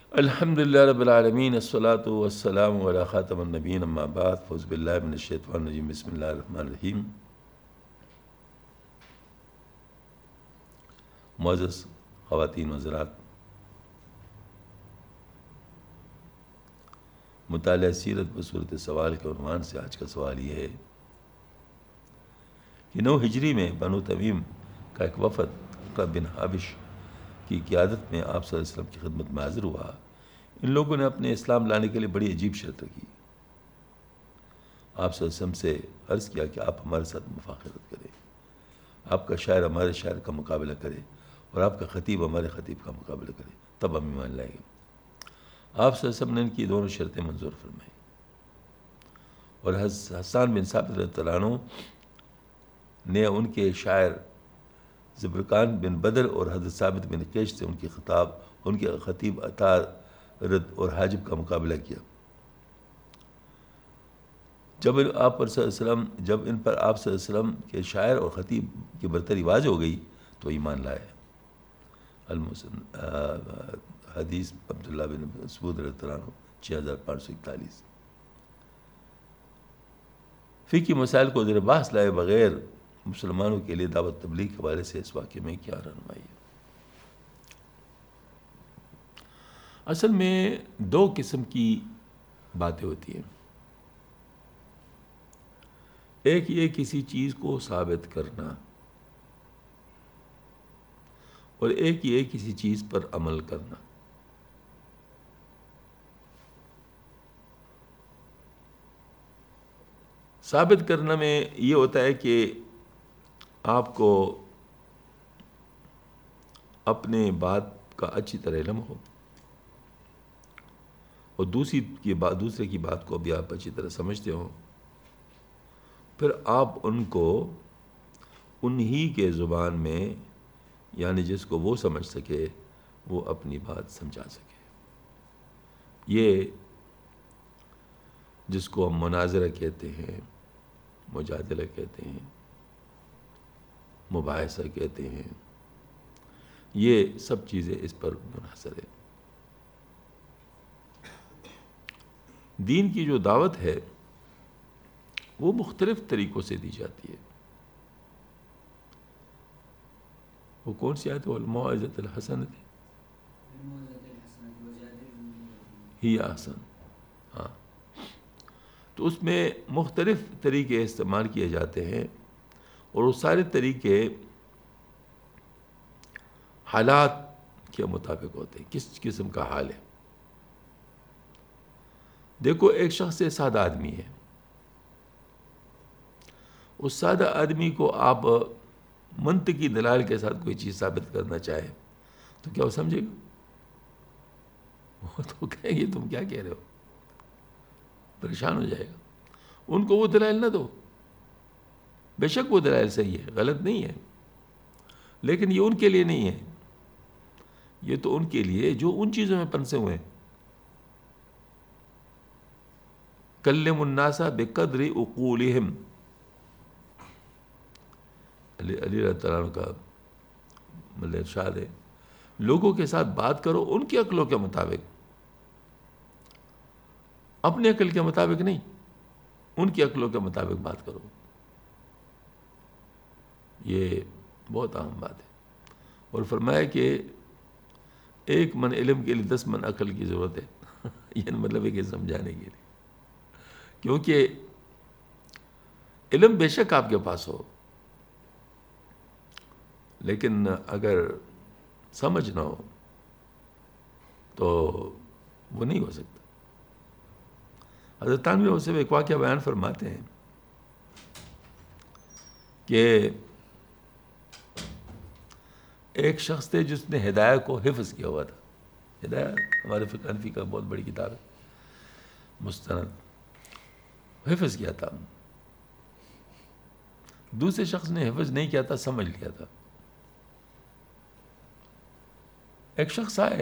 الحمد للہ رب العالمین، الصلاۃ والسلام علی خاتم النبیین، اما بعد، فاعوذ باللہ من الشیطان الرجیم، بسم اللہ الرحمن الرحیم۔ معزز خواتین و حضرات، مطالعہ سیرت بصورت سوال کے عنوان سے آج کا سوال یہ ہے کہ 9 ہجری میں بنو تمیم کا ایک وفد عقبہ بن حابش کی قیادت میں آپ صلی اللہ علیہ وسلم کی خدمت میں حاضر ہوا۔ ان لوگوں نے اپنے اسلام لانے کے لیے بڑی عجیب شرط رکھی۔ آپ صلی اللہ علیہ وسلم سے عرض کیا کہ آپ ہمارے ساتھ مفاخرت کریں، آپ کا شاعر ہمارے شاعر کا مقابلہ کرے اور آپ کا خطیب ہمارے خطیب کا مقابلہ کرے، تب ہم ایمان لائیں گے۔ آپ صلی اللہ علیہ وسلم نے ان کی دونوں شرطیں منظور فرمائیں، اور حسان بن ثابت رضی اللہ عنہ نے ان کے شاعر زبرقان بن بدر اور حضرت ثابت بن قیس سے ان کے خطیب عطا رد اور حاجب کا مقابلہ کیا۔ جب ان پر آپ صلی اللہ علیہ وسلم کے شاعر اور خطیب کی برتری واضح ہو گئی تو ایمان لائے۔ حدیث عبداللہ بن مسعود رضی اللہ عنہ 6541۔ فقہی مسائل کو زیر بحث لائے بغیر مسلمانوں کے لیے دعوت تبلیغ کے حوالے سے اس واقعے میں کیا رہنمائی ہے؟ اصل میں 2 قسم کی باتیں ہوتی ہیں۔ ایک یہ کسی چیز کو ثابت کرنا، اور ایک یہ کسی چیز پر عمل کرنا۔ ثابت کرنا میں یہ ہوتا ہے کہ آپ کو اپنے بات کا اچھی طرح علم ہو، اور دوسرے کی بات کو بھی آپ اچھی طرح سمجھتے ہو، پھر آپ ان کو انہی کے زبان میں، یعنی جس کو وہ سمجھ سکے، وہ اپنی بات سمجھا سکے۔ یہ جس کو ہم مناظرہ کہتے ہیں، مجادلہ کہتے ہیں، مباحثہ کہتے ہیں، یہ سب چیزیں اس پر منحصر ہے۔ دین کی جو دعوت ہے وہ مختلف طریقوں سے دی جاتی ہے۔ وہ کون سی آیت ہے؟ والموعظۃ الحسنۃ ہی احسن۔ ہاں، تو اس میں مختلف طریقے استعمال کیے جاتے ہیں، اور وہ سارے طریقے حالات کے مطابق ہوتے ہیں، کس قسم کا حال ہے۔ دیکھو، ایک شخص سادہ آدمی ہے، اس سادہ آدمی کو آپ منطقی دلائل کے ساتھ کوئی چیز ثابت کرنا چاہے تو کیا وہ سمجھے گا؟ وہ تو کہیں گے تم کیا کہہ رہے ہو، پریشان ہو جائے گا۔ ان کو وہ دلائل نہ دو، بے شک وہ دلائل صحیح ہے، غلط نہیں ہے، لیکن یہ ان کے لیے نہیں ہے، یہ تو ان کے لیے جو ان چیزوں میں پنسے ہوئے ہیں۔ کلم الناس بقدر عقولہم، علی رضی اللہ عنہ کا ارشاد ہے، لوگوں کے ساتھ بات کرو ان کی عقلوں کے مطابق، اپنی عقل کے مطابق نہیں، ان کی عقلوں کے مطابق بات کرو۔ یہ بہت اہم بات ہے، اور فرمایا کہ 1 من علم کے لیے 10 من عقل کی ضرورت ہے۔ یہ مطلب ہے کہ سمجھانے کے لیے، کیونکہ علم بے شک آپ کے پاس ہو، لیکن اگر سمجھ نہ ہو تو وہ نہیں ہو سکتا۔ حضرت تھانوی سے ایک واقعہ بیان فرماتے ہیں کہ ایک تھے جس نے ہدایہ کو حفظ کیا ہوا تھا۔ ہدایہ ہمارے فقہ حنفی کا بہت بڑی کتاب ہے، مستند، حفظ کیا تھا۔ دوسرے شخص نے حفظ نہیں کیا تھا، سمجھ لیا تھا۔ ایک شخص آئے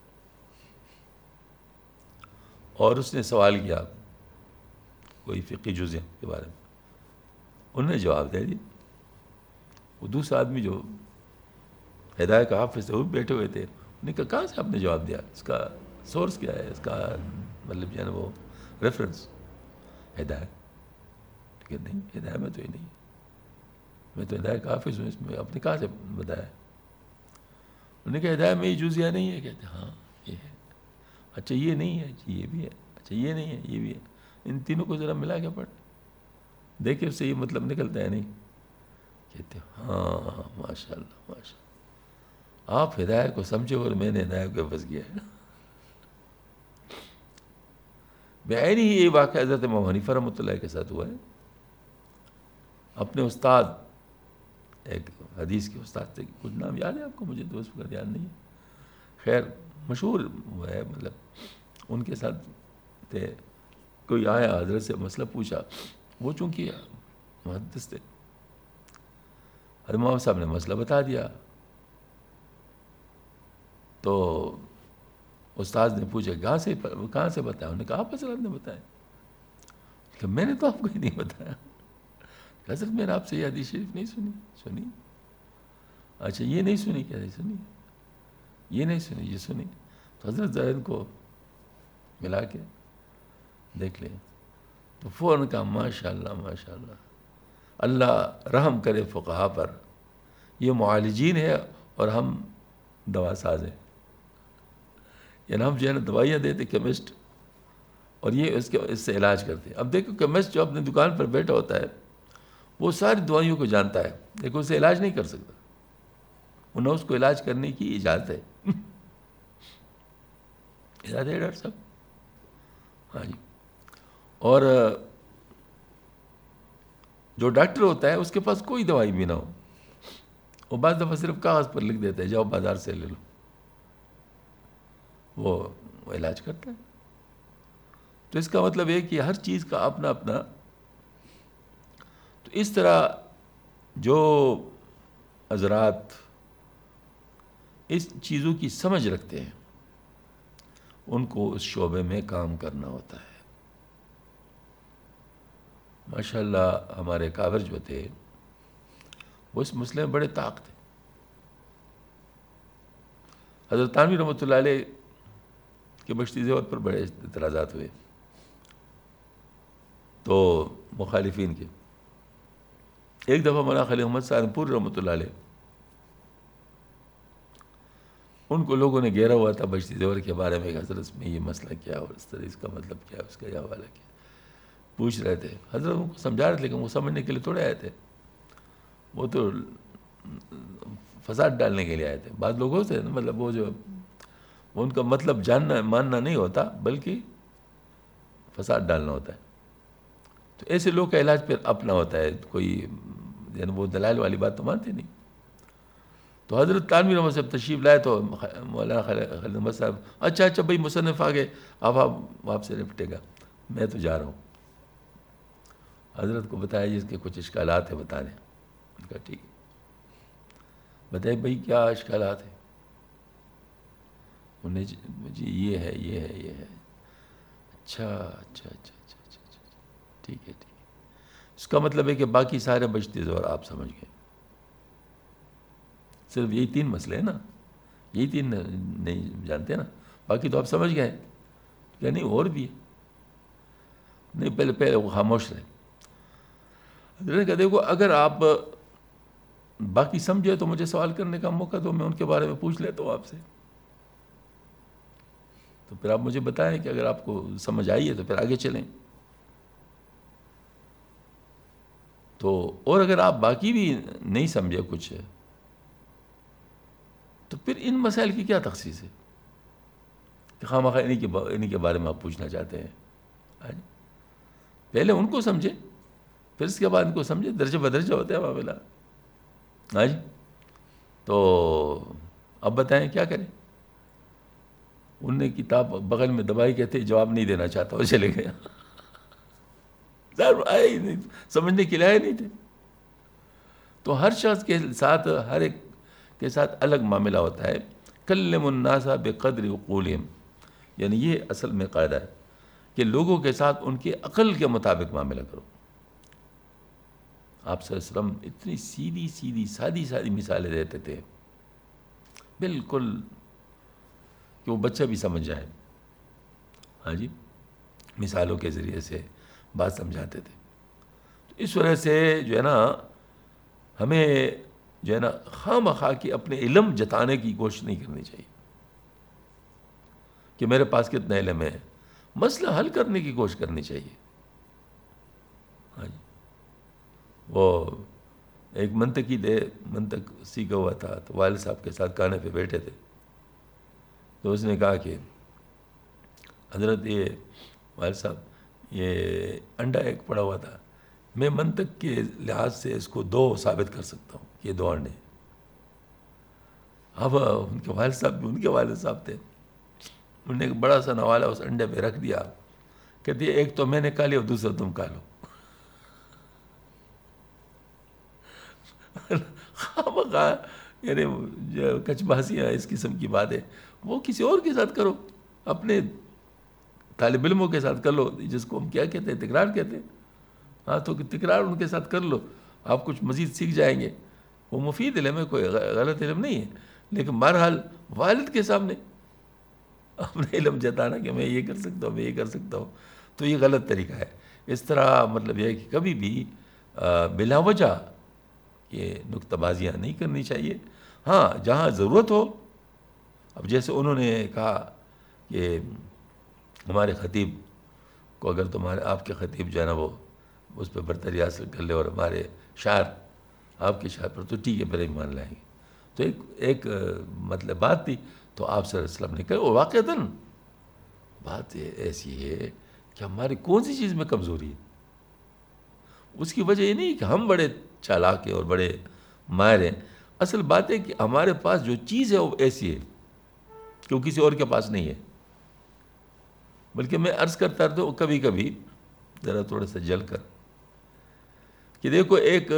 اور اس نے سوال کیا کوئی فقہی جزء کے بارے میں، انہوں نے جواب دے دیا۔ وہ دوسرا آدمی جو ہدایہ کا حافظ تھے وہ بھی بیٹھے ہوئے تھے، انہوں نے کہا کہاں سے آپ نے جواب دیا، اس کا سورس کیا ہے اس کا، مطلب جو ہے نا وہ ریفرنس ہدایت. کہ نہیں ہدایت میں تو یہ نہیں، میں تو ہدایت کا حافظ ہوں، اس میں آپ نے کہاں سے بتایا؟ انہوں نے کہا ہدایت میں یہ جزیہ نہیں ہے. کہتے ہاں یہ ہے. اچھا یہ نہیں ہے، یہ بھی ہے. اچھا یہ نہیں ہے، یہ بھی ہے. ان تینوں کو ذرا ملا کے پڑھ دیکھیں، اس سے یہ مطلب نکلتا ہے نہیں. کہتے ہاں ماشاء اللہ ماشاء اللہ، آپ ہدایت کو سمجھے اور میں نے ہدایت کو حفظ کیا ہے. بعین ہی یہ واقعہ حضرت امام حنیفہ رحمۃ اللہ کے ساتھ ہوا ہے. اپنے استاد، ایک حدیث کے استاد تھے، کچھ نام یاد ہے آپ کو؟ مجھے تو اس وقت یاد نہیں ہے. خیر مشہور وہ ہے، مطلب ان کے ساتھ تھے. کوئی آیا حضرت سے مسئلہ پوچھا، وہ چونکہ محدث تھے، حضرت امام صاحب نے مسئلہ بتا دیا. تو استاد نے پوچھا کہاں سے بتایا؟ انہوں نے کہا آپ حضرت نے بتایا. کہ میں نے تو آپ کو ہی نہیں بتایا. حضرت میں نے آپ سے یہ حدیث شریف نہیں سنی. اچھا یہ نہیں سنی؟ کیا نہیں سنی؟ یہ نہیں سنی، یہ سنی. تو حضرت ذرا کو ملا کے دیکھ لیں تو فوراً کہا ماشاء اللہ ماشاء اللہ، اللہ رحم کرے فقہا پر، یہ معالجین ہے اور ہم دوا ساز ہیں. یعنی ہم جو ہے نا دوائیاں دیتے کیمسٹ، اور یہ اس سے علاج کرتے ہیں. اب دیکھو کیمسٹ جو اپنے دکان پر بیٹھا ہوتا ہے وہ ساری دوائیوں کو جانتا ہے، لیکن اسے علاج نہیں کر سکتا. انہیں اس کو علاج کرنے کی اجازت ہے. اجازت ہے ڈاکٹر صاحب؟ ہاں جی. اور جو ڈاکٹر ہوتا ہے اس کے پاس کوئی دوائی بھی نہ ہو، وہ بعض دفعہ صرف کاغذ پر لکھ دیتا ہے جاؤ بازار سے لے لو، وہ علاج کرتا ہے. تو اس کا مطلب ہے کہ ہر چیز کا اپنا اپنا. تو اس طرح جو حضرات اس چیزوں کی سمجھ رکھتے ہیں ان کو اس شعبے میں کام کرنا ہوتا ہے. ماشاء اللہ ہمارے کاور جو تھے وہ اس مسئلے میں بڑے طاق تھے. حضرت تھانوی رحمۃ اللہ علیہ کے بشتی زیور پر بڑے اعتراضات ہوئے تو مخالفین کے. ایک دفعہ مولانا خلیل محمد سہارنپور رحمۃ اللہ علیہ، ان کو لوگوں نے گھیرا ہوا تھا بشتی زیور کے بارے میں کہ حضرت میں یہ مسئلہ کیا اور اس طرح اس کا مطلب کیا، اس کا یہ حوالہ کیا، پوچھ رہے تھے. حضرت ان کو سمجھا رہے تھے، لیکن وہ سمجھنے کے لیے تھوڑے آئے تھے، وہ تو فساد ڈالنے کے لیے آئے تھے. بعض لوگوں سے مطلب وہ جو ان کا مطلب جاننا ماننا نہیں ہوتا بلکہ فساد ڈالنا ہوتا ہے. تو ایسے لوگ کا علاج پھر اپنا ہوتا ہے، کوئی یعنی وہ دلائل والی بات تو مانتے نہیں. تو حضرت تھانوی رحمۃ صاحب تشریف لائے تو مولانا خلیل احمد صاحب اچھا بھائی مصنف آ گئے، اب آپ سے نپٹے گا، میں تو جا رہا ہوں. حضرت کو بتایا جس کے کچھ اشکالات ہیں بتا دیں. ان کا ٹھیک ہے، بتائیے بھائی کیا اشکالات ہیں؟ انہیں جی یہ ہے یہ ہے یہ ہے. اچھا ٹھیک ہے. اس کا مطلب ہے کہ باقی سارے بشتی زور آپ سمجھ گئے، صرف یہی 3 مسئلے ہیں نا، یہی 3 نہیں جانتے نا، باقی تو آپ سمجھ گئے. کہ نہیں اور بھی ہے. نہیں پہلے وہ خاموش رہے. حضرت نے کہا دیکھو اگر آپ باقی سمجھے تو مجھے سوال کرنے کا موقع دو، میں ان کے بارے میں پوچھ لیتا ہوں آپ سے. تو پھر آپ مجھے بتائیں کہ اگر آپ کو سمجھ آئی ہے تو پھر آگے چلیں. تو اور اگر آپ باقی بھی نہیں سمجھے کچھ ہے تو پھر ان مسائل کی کیا تخصیص ہے کہ خواہ انہی کے بارے میں آپ پوچھنا چاہتے ہیں. پہلے ان کو سمجھے پھر اس کے بعد ان کو سمجھے، درجہ بدرجہ ہوتا ہے معاملہ. ہاں جی. تو اب بتائیں کیا کریں. انہوں نے کتاب بغل میں دبائی، کہتے جواب نہیں دینا چاہتا، وہ چلے گیا. آئے ہی نہیں، سمجھنے کے لیے آئے نہیں تھے. تو ہر شخص کے ساتھ، ہر ایک کے ساتھ الگ معاملہ ہوتا ہے. کلم الناس بقدر عقولہم، یعنی یہ اصل میں قاعدہ ہے کہ لوگوں کے ساتھ ان کی عقل کے مطابق معاملہ کرو. آپ صلی اللہ علیہ وسلم اتنی سیدھی سادی مثالیں دیتے تھے بالکل کہ وہ بچہ بھی سمجھ جائے. ہاں جی، مثالوں کے ذریعے سے بات سمجھاتے تھے. تو اس وجہ سے جو ہے نا ہمیں جو ہے نا خواہ مخواہ کی اپنے علم جتانے کی کوشش نہیں کرنی چاہیے کہ میرے پاس کتنا علم ہے. مسئلہ حل کرنے کی کوشش کرنی چاہیے. ہاں جی، وہ ایک منطق سیکھا ہوا تھا تو والد صاحب کے ساتھ کانے پہ بیٹھے تھے. تو اس نے کہا کہ حضرت یہ والد صاحب یہ انڈا ایک پڑا ہوا تھا، میں منطق کے لحاظ سے اس کو 2 ثابت کر سکتا ہوں کہ یہ 2 انڈے. اب ان کے والد صاحب بھی ان کے والد صاحب تھے، انہوں نے ایک بڑا سا نوالا اس انڈے پہ رکھ دیا. کہتے ہیں ایک تو میں نے کھا لیا اور دوسرا تم کھا لو. خواہ یعنی جو کچ بازیاں اس قسم کی باتیں وہ کسی اور کے ساتھ کرو، اپنے طالب علموں کے ساتھ کر لو، جس کو ہم کیا کہتے ہیں تکرار کہتے ہیں. ہاں تو تکرار ان کے ساتھ کر لو، آپ کچھ مزید سیکھ جائیں گے. وہ مفید علم ہے، کوئی غلط علم نہیں ہے، لیکن بہرحال والد کے سامنے اپنے علم جتانا کہ میں یہ کر سکتا ہوں، میں یہ کر سکتا ہوں، تو یہ غلط طریقہ ہے. اس طرح مطلب یہ ہے کہ کبھی بھی بلا وجہ یہ نکتہ بازیاں نہیں کرنی چاہیے. ہاں جہاں ضرورت ہو، اب جیسے انہوں نے کہا کہ ہمارے خطیب کو اگر آپ کے خطیب جو ہے نا وہ اس پہ برتری حاصل کر لے اور ہمارے شاعر آپ کے شاعر پر تو ٹھیک ہے میرا ایمان لائیں گے. تو ایک مطلب بات تھی تو آپ صلی اللہ علیہ وسلم نے کہا وہ واقعتاً بات ایسی ہے کہ ہماری کون سی چیز میں کمزوری ہے. اس کی وجہ یہ نہیں کہ ہم بڑے چالاک ہیں اور بڑے ماہر ہیں، اصل بات ہے کہ ہمارے پاس جو چیز ہے وہ ایسی ہے کہ وہ کسی اور کے پاس نہیں ہے. بلکہ میں عرض کرتا رہتا ہوں کبھی کبھی ذرا تھوڑا سا جل کر کہ دیکھو ایک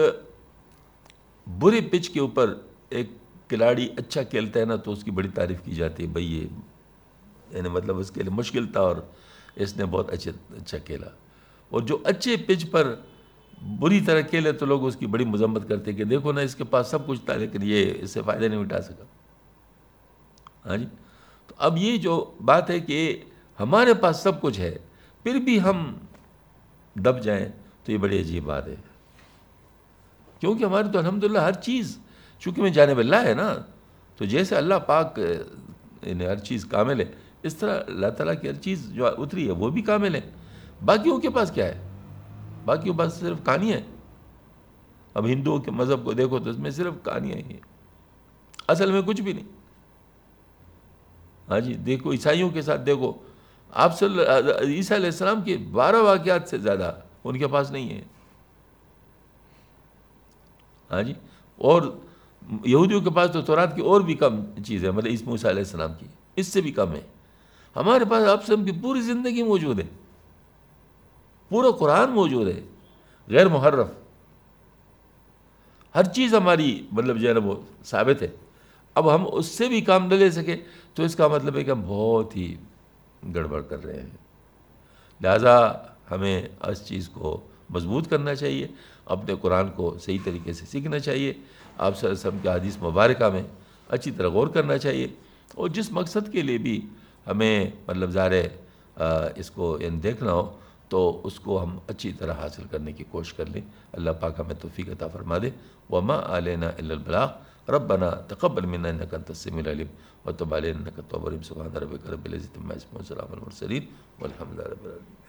بری پچ کے اوپر ایک کھلاڑی اچھا کھیلتا ہے نا تو اس کی بڑی تعریف کی جاتی ہے، بھئی یہ یعنی مطلب اس کے لیے مشکل تھا اور اس نے بہت اچھا کھیلا. اور جو اچھے پچ پر بری طرح کھیلے تو لوگ اس کی بڑی مذمت کرتے کہ دیکھو نا اس کے پاس سب کچھ تھا لیکن یہ اس سے فائدہ نہیں اٹھا سکا. ہاں جی، تو اب یہ جو بات ہے کہ ہمارے پاس سب کچھ ہے پھر بھی ہم دب جائیں تو یہ بڑی عجیب بات ہے. کیونکہ ہمارے تو الحمدللہ ہر چیز چونکہ میں جانب اللہ ہے نا، تو جیسے اللہ پاک یعنی ہر چیز کامل ہے، اس طرح اللہ تعالیٰ کی ہر چیز جو اتری ہے وہ بھی کامل ہے. باقیوں کے پاس کیا ہے؟ باقیوں کے پاس صرف کہانیاں ہیں. اب ہندوؤں کے مذہب کو دیکھو تو اس میں صرف کہانیاں ہی ہیں، اصل میں کچھ بھی نہیں. ہاں جی، دیکھو عیسائیوں کے ساتھ دیکھو، آپ عیسیٰ علیہ السلام کے 12 واقعات سے زیادہ ان کے پاس نہیں ہے. ہاں جی، اور یہودیوں کے پاس تو تورات کی اور بھی کم چیز ہے، مطلب موسیٰ علیہ السلام کی اس سے بھی کم ہے. ہمارے پاس آپ سب کی پوری زندگی موجود ہے، پورا قرآن موجود ہے غیر محرف، ہر چیز ہماری مطلب جو ہے نا وہ ثابت ہے. اب ہم اس سے بھی کام نہ لے سکے تو اس کا مطلب ہے کہ ہم بہت ہی گڑبڑ کر رہے ہیں. لہٰذا ہمیں اس چیز کو مضبوط کرنا چاہیے، اپنے قرآن کو صحیح طریقے سے سیکھنا چاہیے، آپ صلی اللہ علیہ وسلم کے حدیث مبارکہ میں اچھی طرح غور کرنا چاہیے. اور جس مقصد کے لیے بھی ہمیں مطلب ظاہر ہے اس کو دیکھنا ہو تو اس کو ہم اچھی طرح حاصل کرنے کی کوشش کر لیں. اللہ پاک ہمیں توفیق عطا فرما دے. وما علینا الا البلاغ ربنا تقبل منا انك انت السميع العليم وتب علينا انك التواب الرحيم. سبحان ربك رب العزة عما يصفون وسلام على المرسلين والحمد لله رب العالمين.